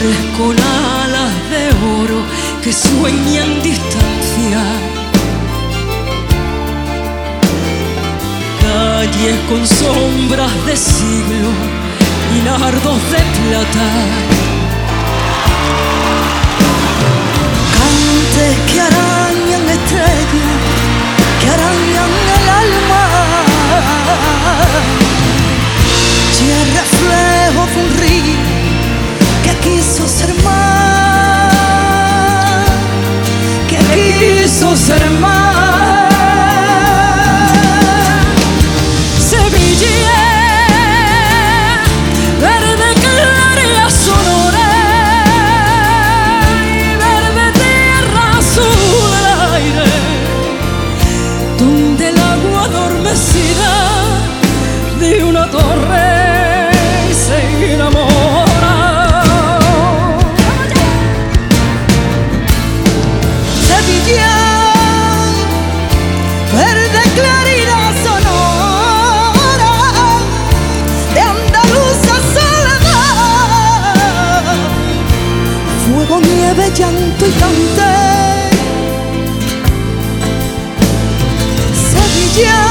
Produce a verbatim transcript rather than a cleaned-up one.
flores con alas de oro que sueñan distancia, calles con sombras de siglo y nardos de plata, cantes que arañan estrellas, que arañan el alma, y el reflejo de un río que quiso ser más, que quiso ser más. Sevilla, verde claridad sonora y verde tierra azul del aire, donde el agua adormecida de una torre se enamora. Sevilla, verde claridad sonora de andaluza soledad, fuego, nieve, llanto y cante. Sevilla,